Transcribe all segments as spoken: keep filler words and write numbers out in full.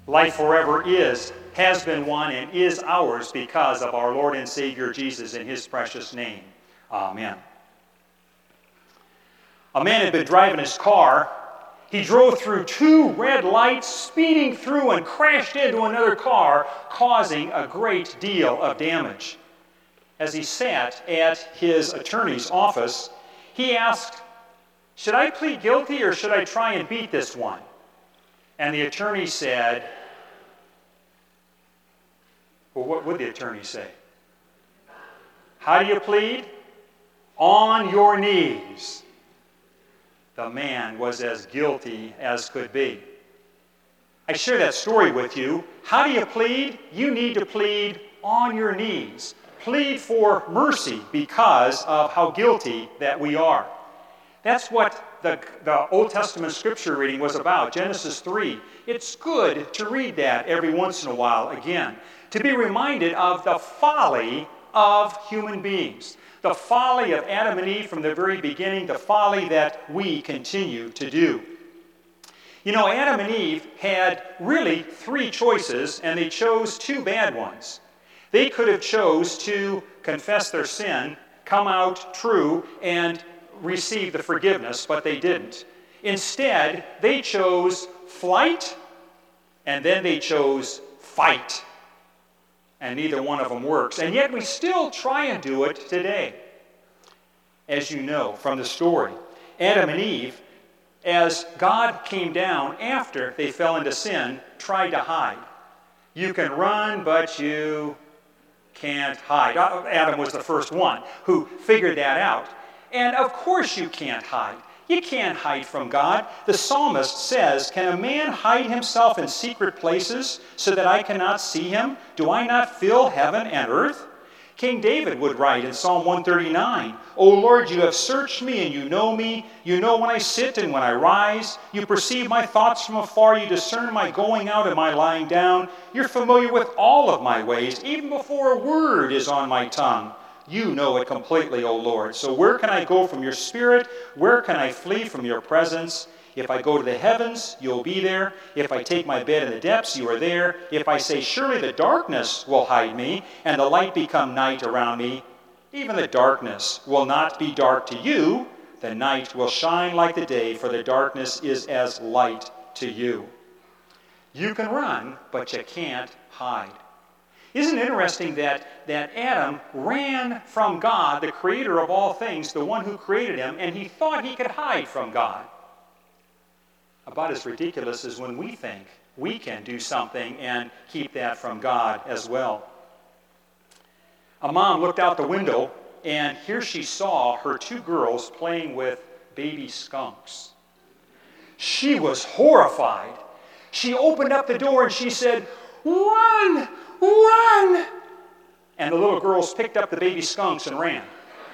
Life forever is, has been won, and is ours because of our Lord and Savior Jesus in his precious name. Amen. A man had been driving his car. He drove through two red lights, speeding through and crashed into another car, causing a great deal of damage. As he sat at his attorney's office, he asked, "Should I plead guilty or should I try and beat this one?" And the attorney said, well, what would the attorney say? How do you plead? On your knees. The man was as guilty as could be. I share that story with you. How do you plead? You need to plead on your knees. Plead for mercy because of how guilty that we are. That's what the, the Old Testament scripture reading was about, Genesis three. It's good to read that every once in a while again, to be reminded of the folly of human beings, the folly of Adam and Eve from the very beginning, the folly that we continue to do. You know, Adam and Eve had really three choices, and they chose two bad ones. They could have chose to confess their sin, come out true, and receive the forgiveness, but they didn't. Instead, they chose flight, and then they chose fight. And neither one of them works. And yet we still try and do it today. As you know from the story, Adam and Eve, as God came down after they fell into sin, tried to hide. You can run, but you can't hide. Adam was the first one who figured that out. And of course you can't hide. You can't hide from God. The psalmist says, "Can a man hide himself in secret places so that I cannot see him? Do I not fill heaven and earth?" King David would write in Psalm one thirty-nine, "O Lord, you have searched me and you know me. You know when I sit and when I rise. You perceive my thoughts from afar. You discern my going out and my lying down. You're familiar with all of my ways, even before a word is on my tongue. You know it completely, O Lord. So where can I go from your spirit? Where can I flee from your presence? If I go to the heavens, you'll be there. If I take my bed in the depths, you are there. If I say, surely the darkness will hide me, and the light become night around me, even the darkness will not be dark to you. The night will shine like the day, for the darkness is as light to you." You can run, but you can't hide. Isn't it interesting that, that Adam ran from God, the creator of all things, the one who created him, and he thought he could hide from God? About as ridiculous as when we think we can do something and keep that from God as well. A mom looked out the window, and here she saw her two girls playing with baby skunks. She was horrified. She opened up the door and she said, "Run! Run!" And the little girls picked up the baby skunks and ran.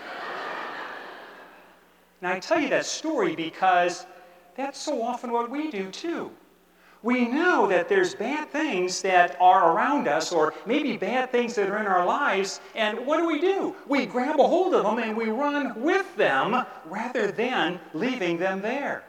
Now, I tell you that story because that's so often what we do too. We know that there's bad things that are around us, or maybe bad things that are in our lives, and what do we do? We grab a hold of them and we run with them rather than leaving them there.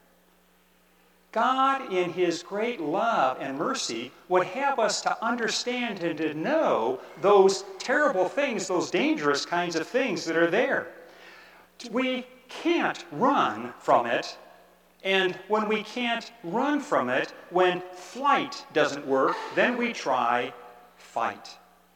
God, in his great love and mercy, would have us to understand and to know those terrible things, those dangerous kinds of things that are there. We can't run from it, and when we can't run from it, when flight doesn't work, then we try fight.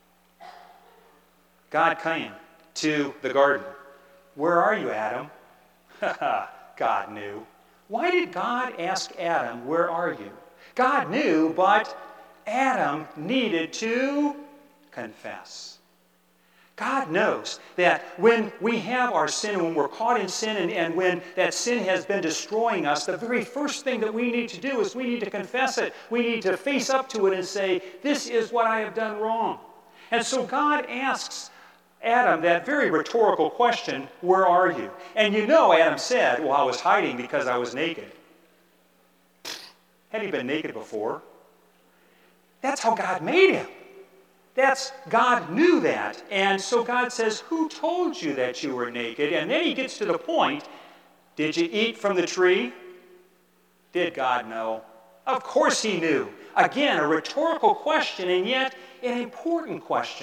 God came to the garden. "Where are you, Adam?" God knew. Why did God ask Adam, "Where are you?" God knew, but Adam needed to confess. God knows that when we have our sin, and when we're caught in sin, and, and when that sin has been destroying us, the very first thing that we need to do is we need to confess it. We need to face up to it and say, "This is what I have done wrong." And so God asks Adam that very rhetorical question, "Where are you?" And you know Adam said, "Well, I was hiding because I was naked." Had he been naked before? That's how God made him. That's, God knew that. And so God says, "Who told you that you were naked?" And then he gets to the point, "Did you eat from the tree?" Did God know? Of course he knew. Again, a rhetorical question, and yet an important question.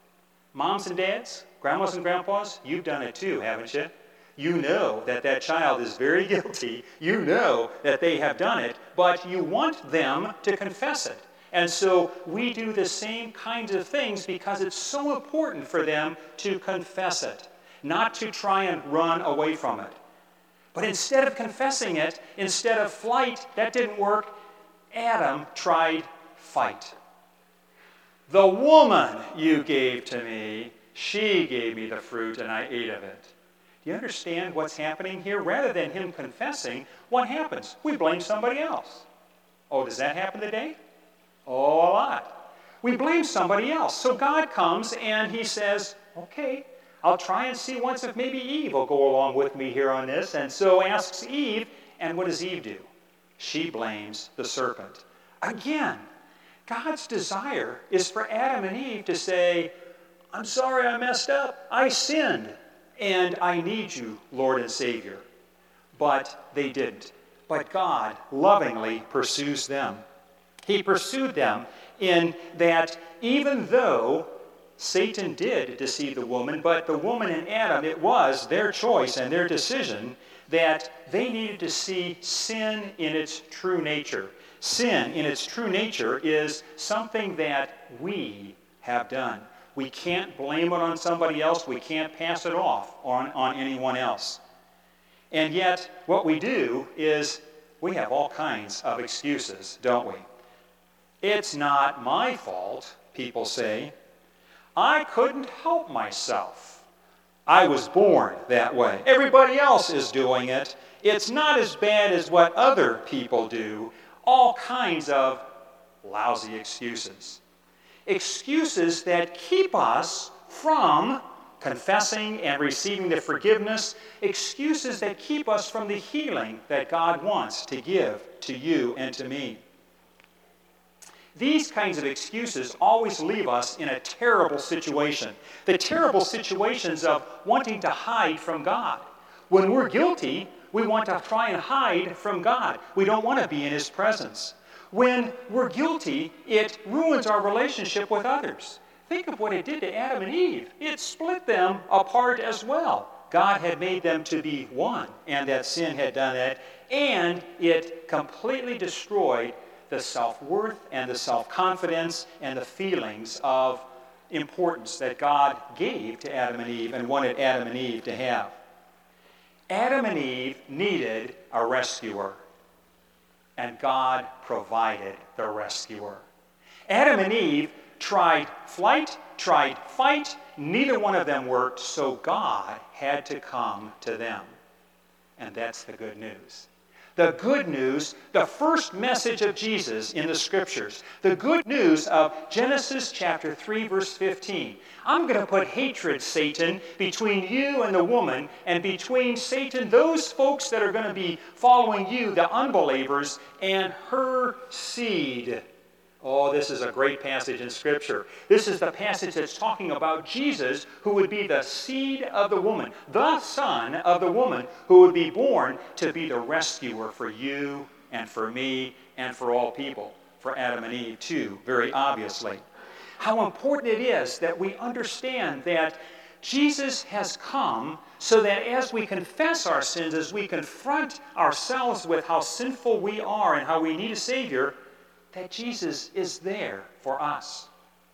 Moms and dads, grandmas and grandpas, you've done it too, haven't you? You know that that child is very guilty. You know that they have done it, but you want them to confess it. And so we do the same kinds of things because it's so important for them to confess it, not to try and run away from it. But instead of confessing it, instead of flight, that didn't work, Adam tried fight. The woman you gave to me, she gave me the fruit and I ate of it. Do you understand what's happening here? Rather than him confessing, what happens? We blame somebody else. Oh, does that happen today? Oh, a lot. We blame somebody else. So God comes and he says, okay, I'll try and see once if maybe Eve will go along with me here on this. And so asks Eve, and what does Eve do? She blames the serpent. Again, God's desire is for Adam and Eve to say, I'm sorry I messed up. I sinned, and I need you, Lord and Savior. But they didn't. But God lovingly pursues them. He pursued them in that even though Satan did deceive the woman, but the woman and Adam, it was their choice and their decision that they needed to see sin in its true nature. Sin in its true nature is something that we have done. We can't blame it on somebody else. We can't pass it off on, on anyone else. And yet, what we do is we have all kinds of excuses, don't we? It's not my fault, people say. I couldn't help myself. I was born that way. Everybody else is doing it. It's not as bad as what other people do. All kinds of lousy excuses. Excuses that keep us from confessing and receiving the forgiveness. Excuses that keep us from the healing that God wants to give to you and to me. These kinds of excuses always leave us in a terrible situation. The terrible situations of wanting to hide from God. When we're guilty, we want to try and hide from God. We don't want to be in His presence. When we're guilty, it ruins our relationship with others. Think of what it did to Adam and Eve. It split them apart as well. God had made them to be one, and that sin had done that, and it completely destroyed the self-worth and the self-confidence and the feelings of importance that God gave to Adam and Eve and wanted Adam and Eve to have. Adam and Eve needed a rescuer, and God provided the rescuer. Adam and Eve tried flight, tried fight, neither one of them worked, so God had to come to them. And that's the good news. The good news, the first message of Jesus in the Scriptures. The good news of Genesis chapter three, verse fifteen. I'm going to put hatred, Satan, between you and the woman, and between Satan, those folks that are going to be following you, the unbelievers, and her seed. Oh, this is a great passage in Scripture. This is the passage that's talking about Jesus, who would be the seed of the woman, the son of the woman, who would be born to be the rescuer for you and for me and for all people, for Adam and Eve too, very obviously. How important it is that we understand that Jesus has come so that as we confess our sins, as we confront ourselves with how sinful we are and how we need a Savior, that Jesus is there for us.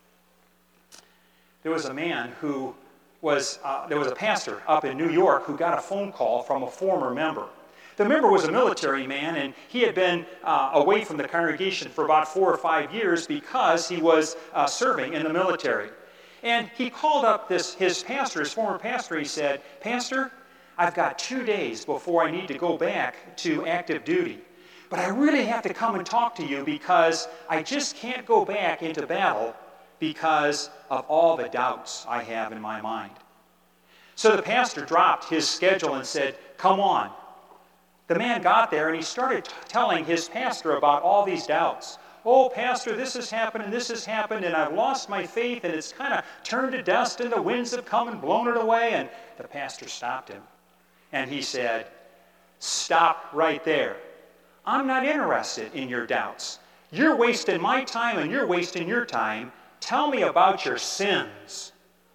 There was a man who was, uh, there was a pastor up in New York who got a phone call from a former member. The member was a military man, and he had been uh, away from the congregation for about four or five years because he was uh, serving in the military. And he called up this his pastor, his former pastor. He said, "Pastor, I've got two days before I need to go back to active duty. But I really have to come and talk to you because I just can't go back into battle because of all the doubts I have in my mind." So the pastor dropped his schedule and said, "Come on." The man got there and he started t- telling his pastor about all these doubts. "Oh, pastor, this has happened and this has happened and I've lost my faith and it's kind of turned to dust and the winds have come and blown it away." And the pastor stopped him and he said, "Stop right there. I'm not interested in your doubts. You're wasting my time and you're wasting your time. Tell me about your sins.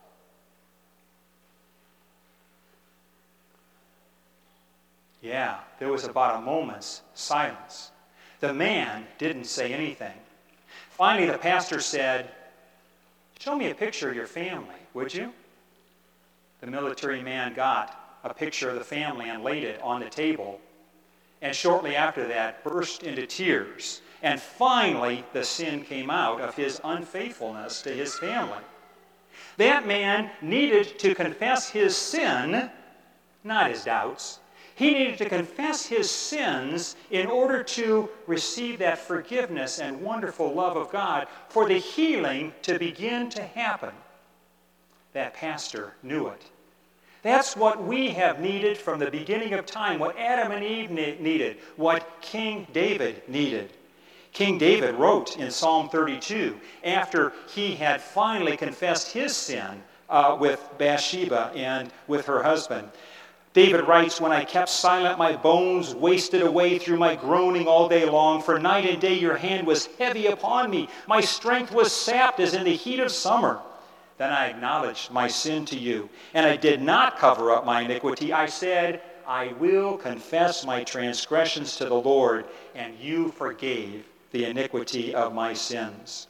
Yeah, there was about a moment's silence. The man didn't say anything. Finally, the pastor said, "Show me a picture of your family, would you?" The military man got a picture of the family and laid it on the table. And shortly after that, burst into tears. And finally, the sin came out of his unfaithfulness to his family. That man needed to confess his sin, not his doubts. He needed to confess his sins in order to receive that forgiveness and wonderful love of God for the healing to begin to happen. That pastor knew it. That's what we have needed from the beginning of time, what Adam and Eve needed, what King David needed. King David wrote in Psalm thirty-two, after he had finally confessed his sin uh, with Bathsheba and with her husband. David writes, "When I kept silent, my bones wasted away through my groaning all day long. For night and day your hand was heavy upon me. My strength was sapped as in the heat of summer. Then I acknowledged my sin to you, and I did not cover up my iniquity. I said, I will confess my transgressions to the Lord, and you forgave the iniquity of my sins."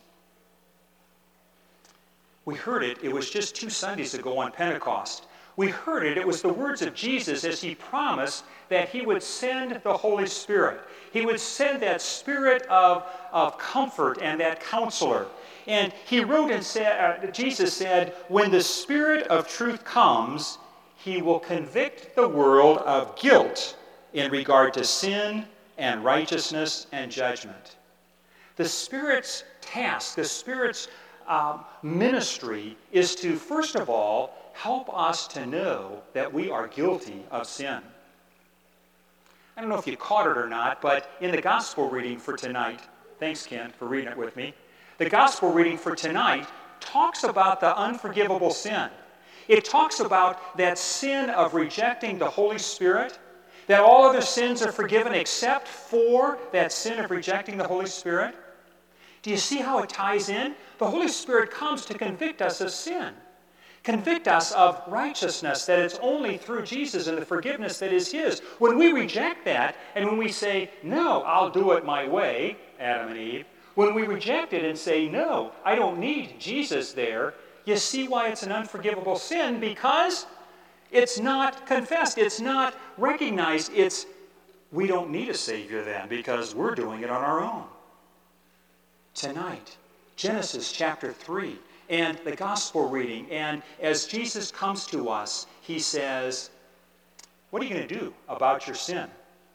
We heard it. It was just two Sundays ago on Pentecost. We heard it. It was the words of Jesus as he promised that he would send the Holy Spirit. He would send that spirit of, of comfort and that counselor. And he wrote and said, uh, Jesus said, when the Spirit of truth comes, he will convict the world of guilt in regard to sin and righteousness and judgment. The Spirit's task, the Spirit's um, ministry is to, first of all, help us to know that we are guilty of sin. I don't know if you caught it or not, but in the gospel reading for tonight, thanks Ken for reading it with me, the gospel reading for tonight talks about the unforgivable sin. It talks about that sin of rejecting the Holy Spirit, that all other sins are forgiven except for that sin of rejecting the Holy Spirit. Do you see how it ties in? The Holy Spirit comes to convict us of sin, convict us of righteousness, that it's only through Jesus and the forgiveness that is his. When we reject that, and when we say, no, I'll do it my way, Adam and Eve, when we reject it and say, no, I don't need Jesus there, you see why it's an unforgivable sin, because it's not confessed, it's not recognized, it's, we don't need a Savior then, because we're doing it on our own. Tonight, Genesis chapter three, and the gospel reading, and as Jesus comes to us, he says, what are you going to do about your sin?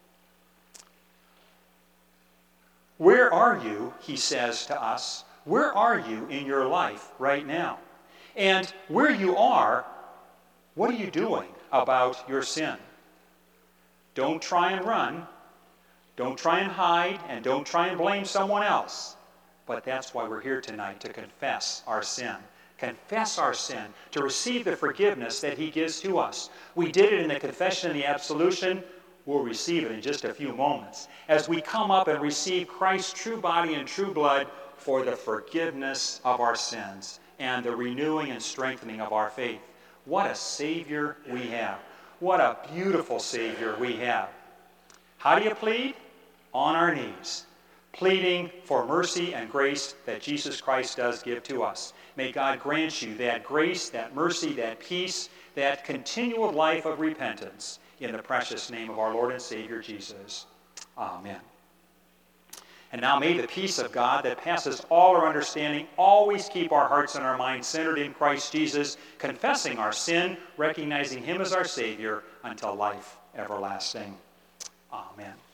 Where are you, he says to us, where are you in your life right now? And where you are, what are you doing about your sin? Don't try and run. Don't try and hide, and don't try and blame someone else. But that's why we're here tonight, to confess our sin. Confess our sin, to receive the forgiveness that he gives to us. We did it in the confession and the absolution. We'll receive it in just a few moments as we come up and receive Christ's true body and true blood for the forgiveness of our sins and the renewing and strengthening of our faith. What a Savior we have. What a beautiful Savior we have. How do you plead? On our knees, pleading for mercy and grace that Jesus Christ does give to us. May God grant you that grace, that mercy, that peace, that continual life of repentance in the precious name of our Lord and Savior Jesus. Amen. And now may the peace of God that passes all our understanding always keep our hearts and our minds centered in Christ Jesus, confessing our sin, recognizing him as our Savior until life everlasting. Amen.